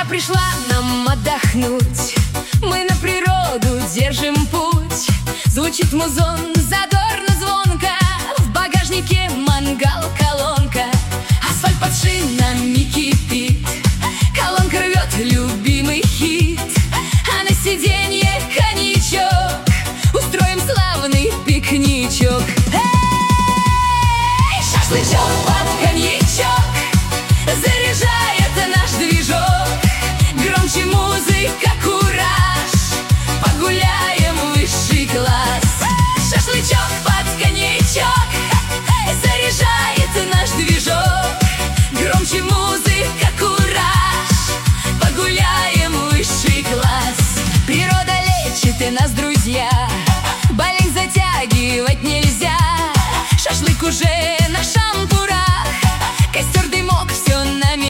Пора пришла нам отдохнуть, мы на природу держим путь. Звучит музон задорно звонко, в багажнике мангал колонка, асфальт под шинами